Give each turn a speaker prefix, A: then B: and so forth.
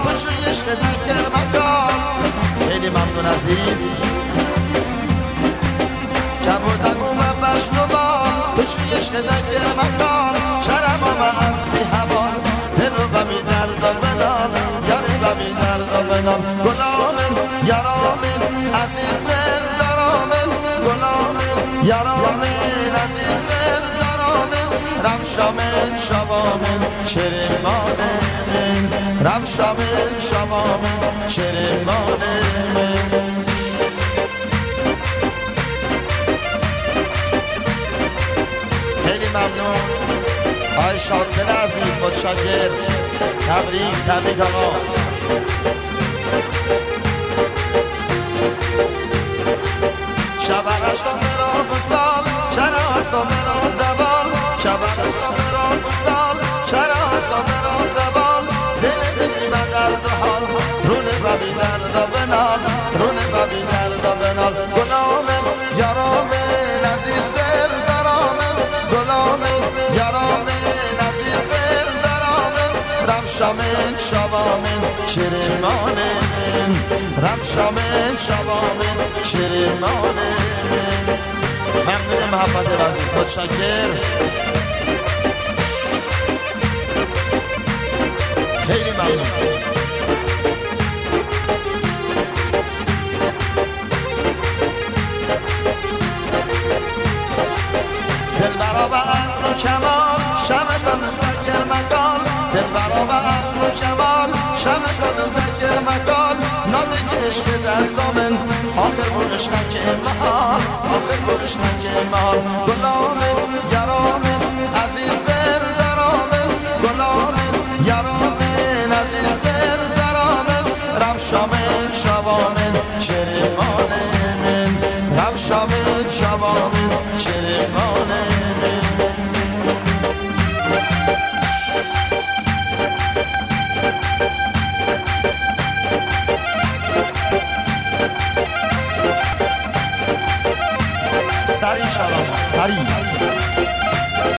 A: تو چون عشق در مکان. خیلی ممنون عزیز. کبودم اومد بشنوان تو چون عشق در مکان. شرم آمد بی هوان دل رو بمی درد و بنال یاری بمی درد و بنال. گلامن یارامن عزیز دل دارامن گلامن یارامن عزیز دل دارامن. رم شامن شوامن شرمانمن رم شامن شوامن شرمانمن. خیلی ممنون آقای شاکر عزیز متشکر. تبریک آقا. شبرش تا مرا بسال شراس تا مرا زبال. شبرش تا مرا بسال شراس تا مرا زبال. دل بی من درد حال رونه ببی درد و بنال رونه ببی درد و بنال. گلامن یارامن عزیز دل دارامن گلامن یارامن عزیز دل دارامن. رم شامن شوامن شرمانمن رم شامن شوامن شرمانمن. ممنون محبت عزیز متشکر. خیلی ممنون. دل برا به عقل و کمال شمع دادن در مکان. دل برا به عقل و کمال شمع دادن در مکان. نادگی عشق دستامن آخر برش نکه محال آخر برش نکه محال. گلامن یارامن عزیز دل دارامن گلامن یارامن عزیز دل دارامن. رم شامن شوامن شرمانمن رم شامن شوامن شرمانمن. سری شلام سری